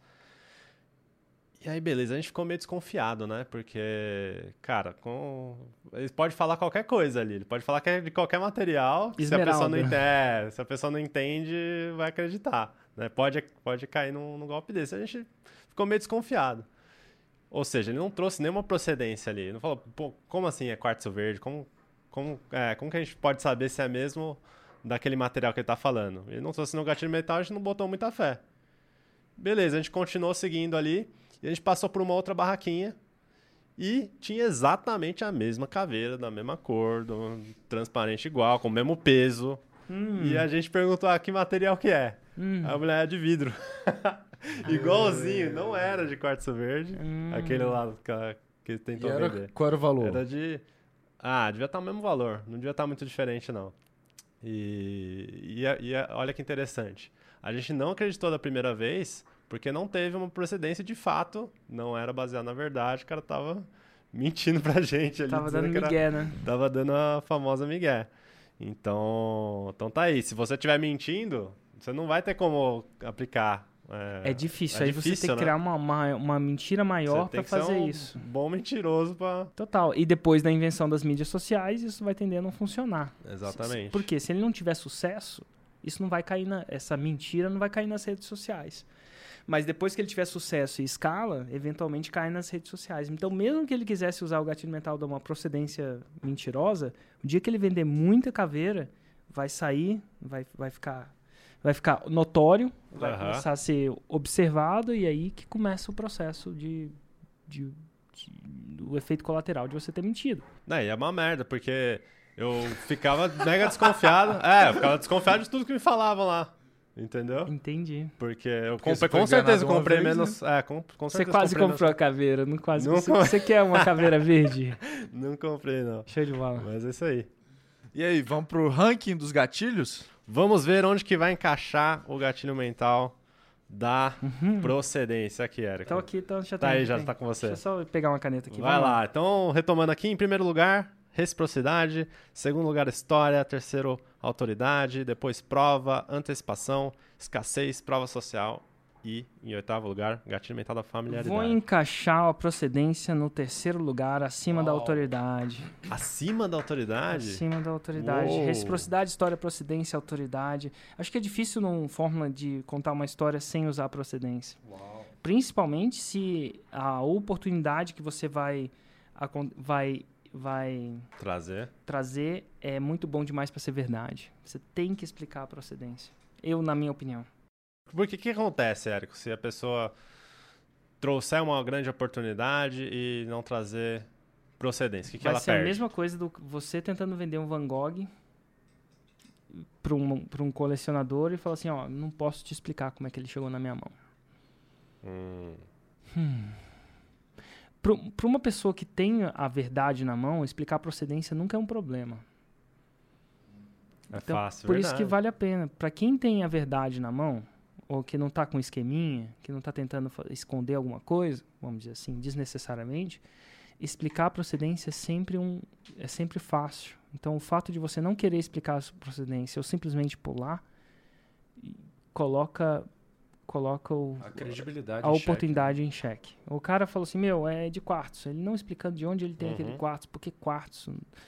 E aí, beleza, a gente ficou meio desconfiado, né? Porque, cara, com... ele pode falar qualquer coisa ali. Ele pode falar que é de qualquer material. Se a, pessoa não entende, é, se a pessoa não entende, vai acreditar. Né? Pode, pode cair num, num golpe desse. A gente ficou meio desconfiado. Ou seja, ele não trouxe nenhuma procedência ali. Ele não falou, pô, como assim é quartzo verde? Como, como, é, como que a gente pode saber se é mesmo daquele material que ele tá falando? Ele não trouxe nenhum gatilho metal, a gente não botou muita fé. Beleza, a gente continuou seguindo ali. E a gente passou por uma outra barraquinha e tinha exatamente a mesma caveira, da mesma cor, do, transparente igual, com o mesmo peso. Hum. E a gente perguntou, ah, que material que é? Hum. A mulher é de vidro. Igualzinho, não era de quartzo verde, hum. aquele lá que, que tentou e era, vender. Qual era o valor? Era de... Ah, devia estar o mesmo valor, não devia estar muito diferente, não. E, e, e olha que interessante. A gente não acreditou da primeira vez... Porque não teve uma procedência de fato, não era baseado na verdade, o cara tava mentindo pra gente ali. Tava dando migué, era, né? Tava dando a famosa migué. Então, então tá aí, se você estiver mentindo, você não vai ter como aplicar. É, é difícil, é aí difícil, você tem que né? criar uma, uma, uma mentira maior pra fazer um isso. Bom mentiroso pra... Total, e depois da invenção das mídias sociais, isso vai tender a não funcionar. Exatamente. Porque se ele não tiver sucesso, isso não vai cair na... essa mentira não vai cair nas redes sociais. Mas depois que ele tiver sucesso e escala, eventualmente cai nas redes sociais. Então, mesmo que ele quisesse usar o gatilho mental de uma procedência mentirosa, o dia que ele vender muita caveira, vai sair, vai, vai, ficar, vai ficar notório, vai uhum. começar a ser observado, e aí que começa o processo de, de, de, do efeito colateral de você ter mentido. É, e é uma merda, porque eu ficava mega desconfiado. É, eu ficava desconfiado de tudo que me falavam lá. Entendeu? Entendi. Porque eu comprei, com certeza comprei vez, menos. Né? É, com, com você quase comprou menos... a caveira, não quase. Não você, com... você quer uma caveira verde? Não comprei, não. Show de bola. Mas é isso aí. E aí, vamos pro ranking dos gatilhos? Vamos ver onde que vai encaixar o gatilho mental da uhum. procedência aqui, Érico. Então aqui, então já tá tem, aí, já tem. tá com você. Deixa eu só pegar uma caneta aqui. Vai lá. lá. Então, retomando aqui, em primeiro lugar, reciprocidade. Segundo lugar, história. Terceiro, autoridade. Depois, prova, antecipação, escassez, prova social. E, em oitavo lugar, gatilho mental da familiaridade. Vou encaixar a procedência no terceiro lugar, acima oh. da autoridade. Acima da autoridade? Acima da autoridade. Uou. Reciprocidade, história, procedência, autoridade. Acho que é difícil numa fórmula de contar uma história sem usar a procedência. Uau. Principalmente se a oportunidade que você vai, vai, vai trazer. trazer é muito bom demais para ser verdade. Você tem que explicar a procedência. Eu, na minha opinião. Porque o que acontece, Érico, se a pessoa trouxer uma grande oportunidade e não trazer procedência? O que, que ela perde? Vai ser a mesma coisa do você tentando vender um Van Gogh para um, para um colecionador e falar assim, ó, não posso te explicar como é que ele chegou na minha mão. Hum. Hum. Para uma pessoa que tem a verdade na mão, explicar a procedência nunca é um problema. É então, fácil, por verdade. Isso que vale a pena. Para quem tem a verdade na mão, ou que não está com esqueminha, que não está tentando esconder alguma coisa, vamos dizer assim, desnecessariamente, explicar a procedência é sempre, um, é sempre fácil. Então, o fato de você não querer explicar a procedência ou simplesmente pular, coloca, coloca o, a credibilidade a em oportunidade xeque, né? em xeque. O cara falou assim, meu, é de quartzo. Ele não explicando de onde ele tem uhum. aquele quartzo, porque quartzo...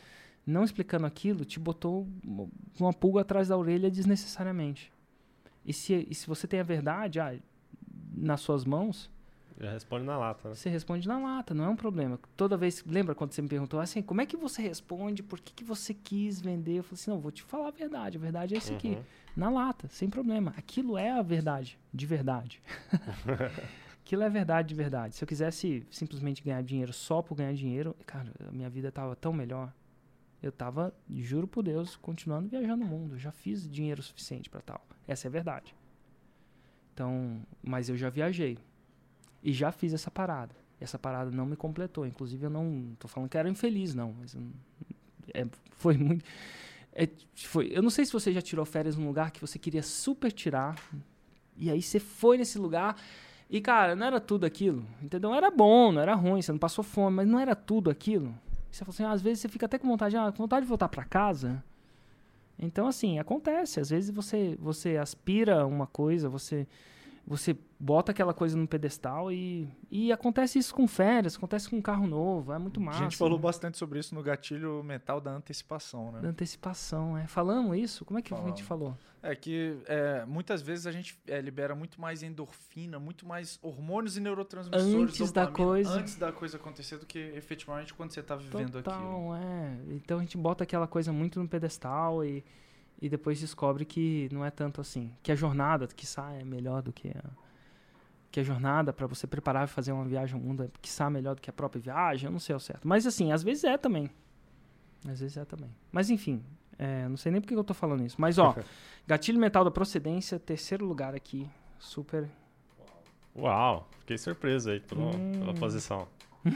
não explicando aquilo te botou uma pulga atrás da orelha desnecessariamente. E se, e se você tem a verdade ah, nas suas mãos... Já responde na lata, né? Você responde na lata, não é um problema. Toda vez... Lembra quando você me perguntou assim, como é que você responde? Por que, que você quis vender? Eu falei assim, não, vou te falar a verdade. A verdade é isso uhum. aqui. Na lata, sem problema. Aquilo é a verdade, de verdade. Aquilo é verdade de verdade. Se eu quisesse simplesmente ganhar dinheiro só por ganhar dinheiro, cara, a minha vida tava tão melhor. Eu tava, juro por Deus, continuando viajando o mundo. Eu já fiz dinheiro suficiente para tal. Essa é a verdade. Então, mas eu já viajei. E já fiz essa parada. Essa parada não me completou. Inclusive, eu não tô falando que era infeliz, não. Mas é, foi muito... É, foi, eu não sei se você já tirou férias num lugar que você queria super tirar. E aí você foi nesse lugar... E, cara, não era tudo aquilo, entendeu? Era bom, não era ruim, você não passou fome, mas não era tudo aquilo. E você falou assim, ah, às vezes você fica até com vontade, ah, com vontade de voltar pra casa. Então, assim, acontece. Às vezes você, você aspira uma coisa, você, você bota aquela coisa no pedestal e, e acontece isso com férias, acontece com um carro novo, é muito massa. A gente falou né? bastante sobre isso no gatilho mental da antecipação, né? Da antecipação, é. Falamos isso? Como é que Falamos. a gente falou? É que é, muitas vezes a gente é, libera muito mais endorfina, muito mais hormônios e neurotransmissores antes da coisa antes da coisa acontecer do que efetivamente quando você está vivendo Total, aquilo. É. Então a gente bota aquela coisa muito no pedestal e, e depois descobre que não é tanto assim. Que a jornada que sai é melhor do que a, que a jornada para você preparar e fazer uma viagem ao mundo que sai melhor do que a própria viagem. Eu não sei ao certo. Mas assim, às vezes é também. Às vezes é também. Mas enfim... É, não sei nem por que eu tô falando isso. Mas, ó, gatilho mental da procedência, terceiro lugar aqui. Super. Uau, fiquei surpreso aí pela, hum. pela posição.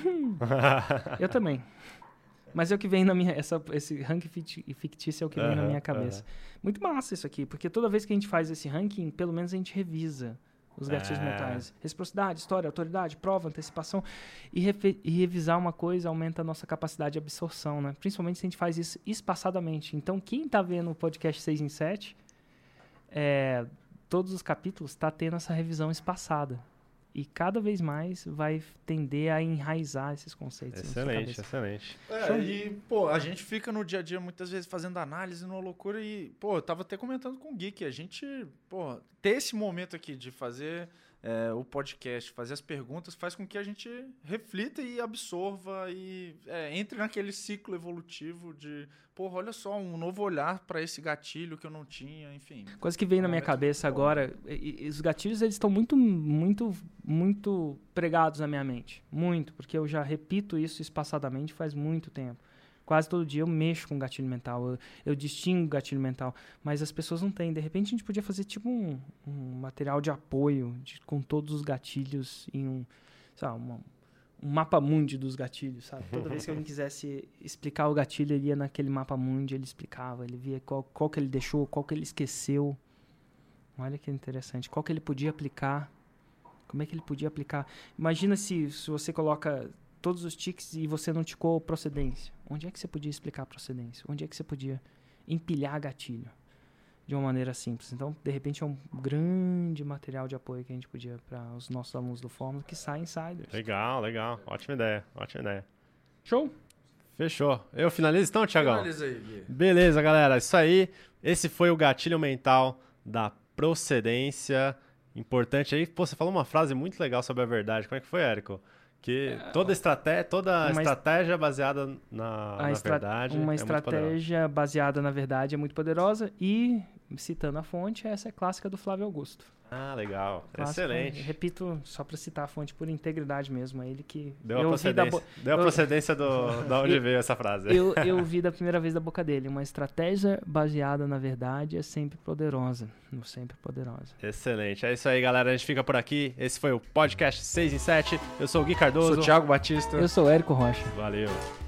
Eu também. Mas é o que vem na minha... Essa, esse ranking fictício é o que vem uh-huh, na minha cabeça. Uh-huh. Muito massa isso aqui, porque toda vez que a gente faz esse ranking, pelo menos a gente revisa os gatilhos é. mentais. Reciprocidade, história, autoridade, prova, antecipação. E, refe- e revisar uma coisa aumenta a nossa capacidade de absorção, né? Principalmente se a gente faz isso espaçadamente. Então, quem está vendo o podcast seis em sete, é, todos os capítulos está tendo essa revisão espaçada. E cada vez mais vai tender a enraizar esses conceitos. Excelente, excelente. É, e, pô, a gente fica no dia a dia muitas vezes fazendo análise numa loucura e, pô, eu tava até comentando com o Gui que a gente, pô, ter esse momento aqui de fazer é, o podcast, fazer as perguntas, faz com que a gente reflita e absorva e é, entre naquele ciclo evolutivo de, pô, olha só, um novo olhar para esse gatilho que eu não tinha, enfim. Coisa que veio na minha cabeça agora, e, e os gatilhos eles estão muito, muito, muito pregados na minha mente. Muito, porque eu já repito isso espaçadamente faz muito tempo. Quase todo dia eu mexo com gatilho mental, eu, eu distingo gatilho mental, mas as pessoas não têm. De repente a gente podia fazer tipo um, um material de apoio de, com todos os gatilhos em um, sei lá, uma, um mapa mundi dos gatilhos, sabe? Toda vez que alguém quisesse explicar o gatilho, ele ia naquele mapa mundi, ele explicava, ele via qual, qual que ele deixou, qual que ele esqueceu. Olha que interessante. Qual que ele podia aplicar, como é que ele podia aplicar. Imagina se, se você coloca... todos os tiques e você não ticou procedência. Onde é que você podia explicar a procedência? Onde é que você podia empilhar gatilho? De uma maneira simples. Então, de repente, é um grande material de apoio que a gente podia para os nossos alunos do Fórmula que saem insiders. Legal, legal. Ótima ideia, ótima ideia. Show? Fechou. Eu finalizo então, Thiagão? Finaliza aí, Gui. Beleza, galera. Isso aí. Esse foi o gatilho mental da procedência. Importante aí. Pô, você falou uma frase muito legal sobre a verdade. Como é que foi, Érico? Que toda estratégia, toda estratégia baseada na, na estra- verdade uma é estratégia muito baseada na verdade é muito poderosa e, citando a fonte, essa é clássica do Flávio Augusto. Ah, legal. Clássica, excelente. Repito, só para citar a fonte por integridade mesmo, é ele que... Deu a procedência, bo... Deu a procedência do, da onde veio essa frase. Eu, eu vi da primeira vez da boca dele, uma estratégia baseada na verdade é sempre poderosa, sempre poderosa. Excelente, é isso aí, galera, a gente fica por aqui, esse foi o podcast seis em sete, eu sou o Gui Cardoso. Eu sou o Thiago Batista. Eu sou o Érico Rocha. Valeu.